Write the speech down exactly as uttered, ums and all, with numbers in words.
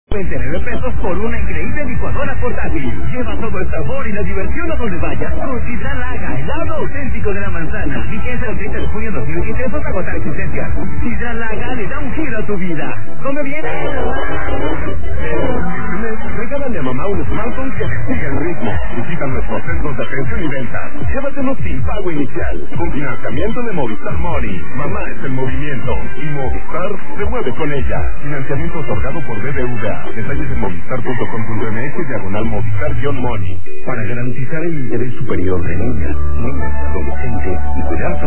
veinte pesos por una increíble licuadora portátil. Lleva todo el sabor y la diversión a donde vayas con Sidra Laga, el helado auténtico de la manzana. Vigencia del treinta de junio de dos mil quince hasta agotar existencias. Sidra Laga le da un giro a tu vida. ¡Come bien! Regálale a mamá un smartphone que siga el ritmo. Visita nuestros centros de atención y ventas. Llévatelos sin pago inicial. Con financiamiento de Movistar Money. Mamá es el movimiento. Y Movistar se mueve con ella. Financiamiento otorgado por B B V A. Detalles en movistar punto com punto m x diagonal Movistar-Money. Para garantizar el interés superior de niñas, niños, adolescentes y cuidar